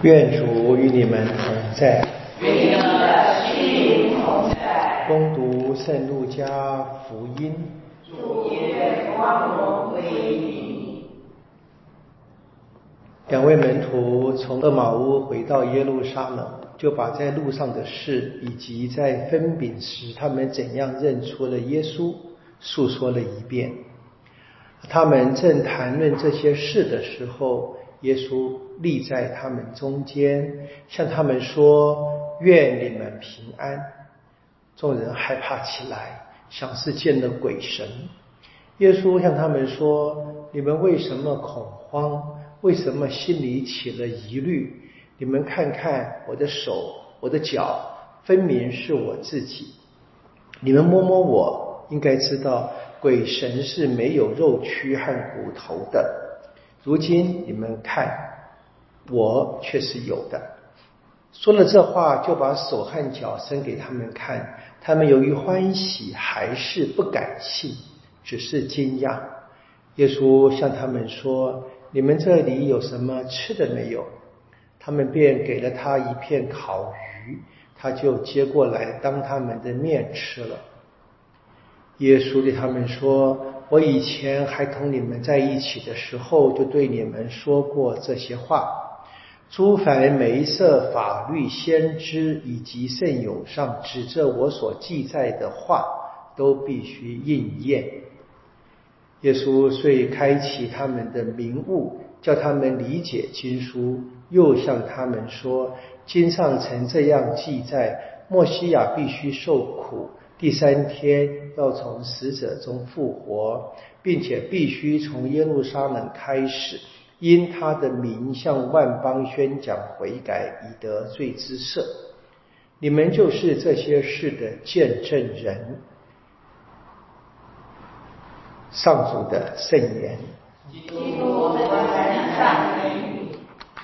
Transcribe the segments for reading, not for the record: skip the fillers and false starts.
愿主与你们同在。 与你的心灵同在。 恭读圣路加福音。 主愿光荣归你。 两位门徒从厄玛乌回到耶路撒冷，就把在路上的事以及在分饼时他们怎样认出了耶稣述说了一遍。他们正谈论这些事的时候，耶稣立在他们中间，向他们说：愿你们平安。众人害怕起来，想是见了鬼神。耶稣向他们说：你们为什么恐慌？为什么心里起了疑虑？你们看看我的手，我的脚，分明是我自己。你们摸摸我，应该知道鬼神是没有肉躯和骨头的。如今你们看，我却是有的。说了这话，就把手和脚伸给他们看。他们由于欢喜，还是不敢信，只是惊讶。耶稣向他们说：你们这里有什么吃的没有？他们便给了他一片烤鱼，他就接过来当他们的面吃了。耶稣对他们说：我以前还同你们在一起的时候，就对你们说过这些话。诸凡梅瑟法律先知以及圣咏上指着我所记载的话，都必须应验。耶稣遂开启他们的明悟，叫他们理解经书，又向他们说：经上曾这样记载，默西亚必须受苦，第三天要从死者中复活，并且必须从耶路撒冷开始，因他的名向万邦宣讲悔改，以得罪之赦。你们就是这些事的见证人。上主的圣言。 基督，我们的赞美你。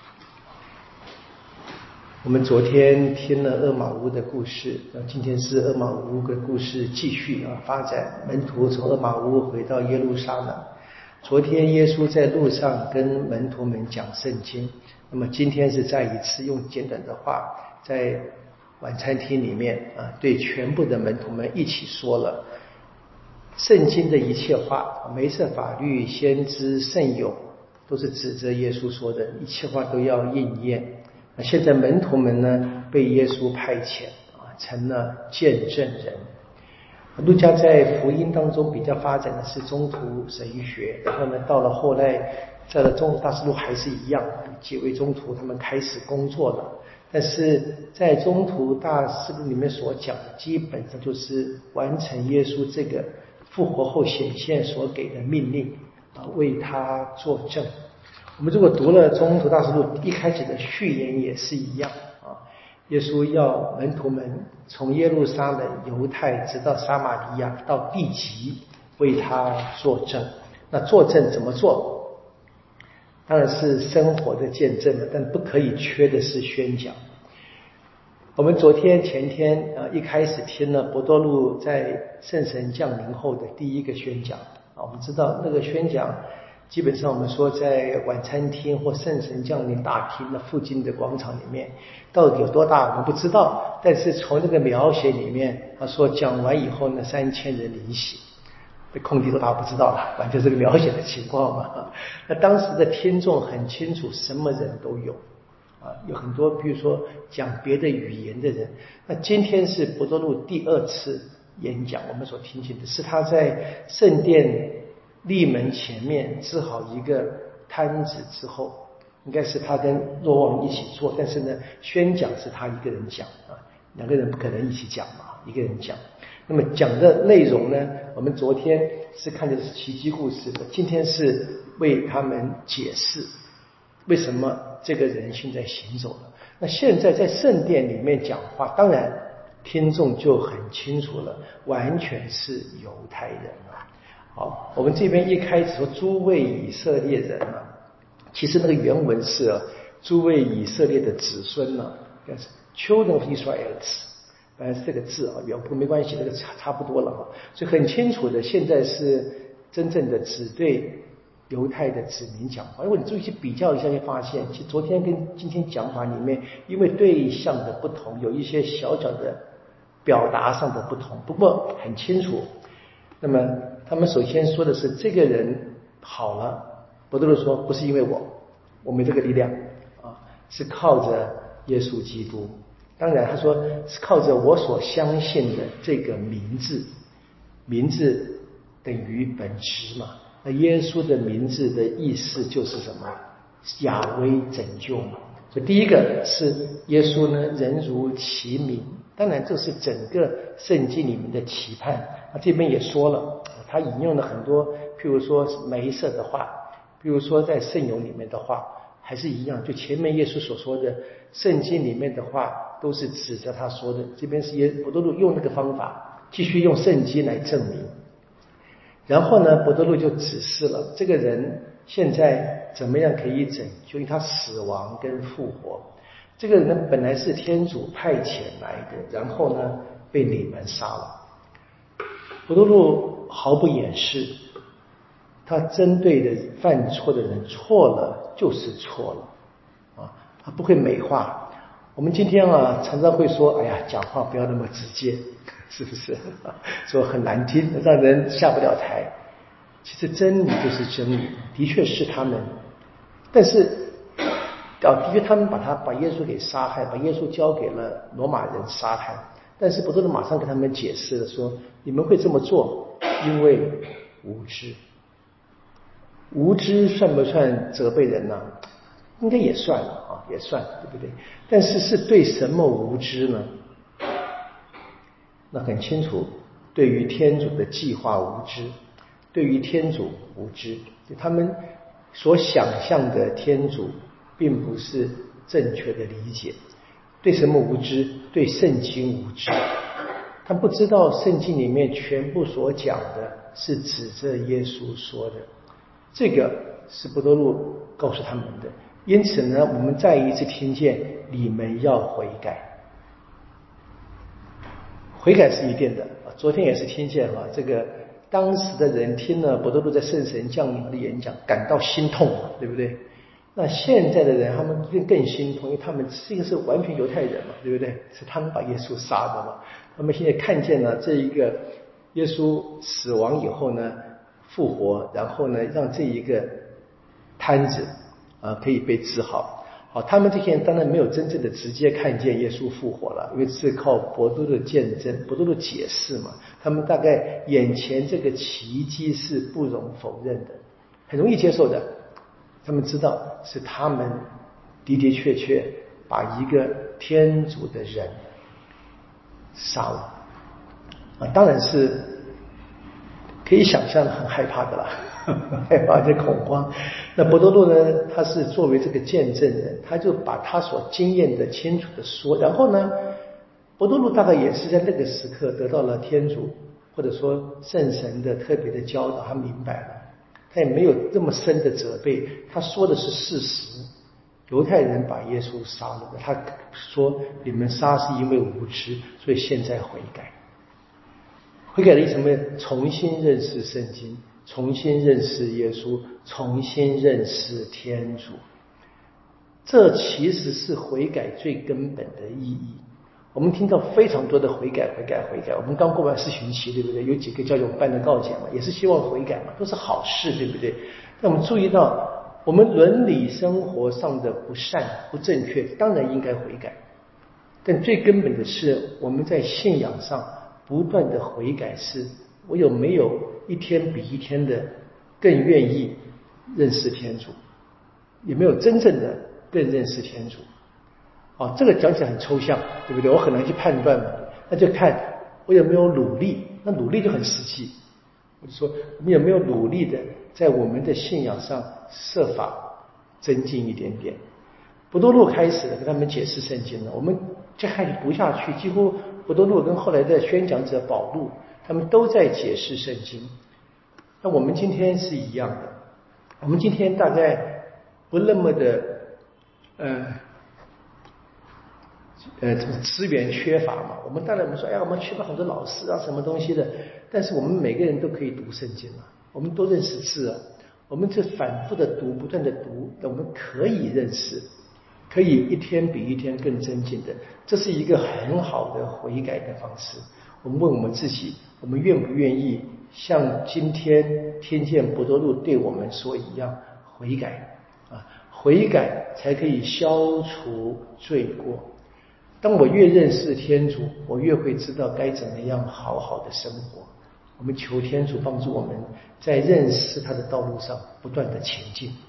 我们昨天听了厄玛乌的故事，今天是厄玛乌的故事继续发展。门徒从厄玛乌回到耶路撒冷。昨天耶稣在路上跟门徒们讲圣经，那么今天是再一次用简短的话，在晚餐厅里面对全部的门徒们一起说了圣经的一切话，梅瑟法律先知圣咏都是指着耶稣说的，一切话都要应验。现在门徒们呢，被耶稣派遣成了见证人。路加在福音当中比较发展的是中途神学，然后呢，到了后来在了中途大使路还是一样，几位中途他们开始工作了。但是在中途大使路里面所讲的，基本上就是完成耶稣这个复活后显现所给的命令为他作证。我们如果读了中途大使路一开始的序言也是一样耶稣要门徒们从耶路撒冷、犹太直到撒玛利亚到地极为他作证。那作证怎么做？当然是生活的见证了，但不可以缺的是宣讲。我们昨天前天一开始听了伯多禄在圣神降临后的第一个宣讲我们知道那个宣讲基本上我们说在晚餐厅或圣神降临大厅的附近的广场里面，到底有多大我们不知道，但是从那个描写里面他说讲完以后呢，3000人领洗，这空地多大不知道了，完全是个描写的情况嘛。那当时的听众很清楚，什么人都有有很多比如说讲别的语言的人。那今天是伯多禄第2次演讲，我们所听见的是他在圣殿立门前面支好一个摊子之后，应该是他跟若望一起做，但是呢宣讲是他一个人讲2个人不可能一起讲嘛，一个人讲。那么讲的内容呢，我们昨天是看的是奇迹故事的，今天是为他们解释为什么这个人现在行走了。那现在在圣殿里面讲话，当然听众就很清楚了，完全是犹太人好，我们这边一开始说诸位以色列人其实那个原文是诸位以色列的子孙应该是 Children of Israel， 本来是这个字原不过没关系，那个差不多了所以很清楚的，现在是真正的只对犹太的子民讲话。如果你注意去比较一下，会发现，其实昨天跟今天讲法里面，因为对象的不同，有一些小小的表达上的不同，不过很清楚。那么他们首先说的是这个人好了，伯多禄说不是因为我没这个力量啊，是靠着耶稣基督。当然他说是靠着我所相信的这个名字，名字等于本质嘛。那耶稣的名字的意思就是什么？亚威拯救嘛。所以第一个是耶稣呢，人如其名。当然这是整个圣经里面的期盼。这边也说了，他引用了很多，譬如说梅瑟的话，譬如说在圣咏里面的话，还是一样，就前面耶稣所说的圣经里面的话都是指着他说的。这边是伯多禄用那个方法继续用圣经来证明。然后呢，伯多禄就指示了这个人现在怎么样可以拯救，因为他死亡跟复活。这个人呢本来是天主派遣来的，然后呢被你们杀了。伯多禄毫不掩饰，他针对的犯错的人错了就是错了啊，他不会美化。我们今天常常会说，哎呀，讲话不要那么直接，是不是？说很难听，让人下不了台。其实真理就是真理，的确是他们，但是的确他们把耶稣给杀害，把耶稣交给了罗马人杀害。但是伯多禄马上跟他们解释了，说你们会这么做，因为无知。无知算不算责备人呢？应该也算啊，也算，对不对？但是是对什么无知呢？那很清楚，对于天主的计划无知，对于天主无知，就他们所想象的天主并不是正确的理解。对什么无知？对圣经无知。他不知道圣经里面全部所讲的是指着耶稣说的，这个是伯多禄告诉他们的。因此呢，我们再一次听见你们要悔改。悔改是一定的，昨天也是听见这个当时的人听了伯多禄在圣神降临的演讲，感到心痛，对不对？那现在的人他们更心痛，因为他们这个是完全犹太人嘛，对不对？是他们把耶稣杀的嘛。他们现在看见了这一个耶稣死亡以后呢复活，然后呢让这一个瘫子可以被治好。好，他们这些人当然没有真正的直接看见耶稣复活了，因为是靠伯多禄的见证，伯多禄解释嘛。他们大概眼前这个奇迹是不容否认的，很容易接受的。他们知道是他们的的确确把一个天主的人杀了当然是可以想象的很害怕的啦，害怕这恐慌。那伯多禄呢，他是作为这个见证人，他就把他所经验的清楚的说。然后呢，伯多禄大概也是在那个时刻得到了天主或者说圣神的特别的教导，他明白了，他也没有这么深的责备，他说的是事实。犹太人把耶稣杀了，他说你们杀是因为无知，所以现在悔改。悔改的意思什么？重新认识圣经，重新认识耶稣，重新认识天主。这其实是悔改最根本的意义。我们听到非常多的悔改。我们刚过完四旬期，对不对？有几个教友办的告解嘛，也是希望悔改嘛，都是好事，对不对？那我们注意到，我们伦理生活上的不善、不正确，当然应该悔改。但最根本的是，我们在信仰上不断的悔改，是我有没有一天比一天的更愿意认识天主，有没有真正的更认识天主。这个讲起来很抽象，对不对？我很难去判断嘛。那就看我有没有努力，那努力就很实际。我就说我们有没有努力的在我们的信仰上设法增进一点点。伯多禄开始跟他们解释圣经了，我们就开始读下去，几乎伯多禄跟后来的宣讲者保禄，他们都在解释圣经。那我们今天是一样的，我们今天大概不那么的资源缺乏嘛，我们当然我们说，我们缺乏很多老师什么东西的，但是我们每个人都可以读圣经我们都认识字我们这反复的读，不断的读，我们可以认识，可以一天比一天更增进的，这是一个很好的悔改的方式。我们问我们自己，我们愿不愿意像今天听见伯多禄对我们说一样悔改啊？悔改才可以消除罪过。当我越认识天主，我越会知道该怎么样好好的生活。我们求天主帮助我们在认识他的道路上不断的前进。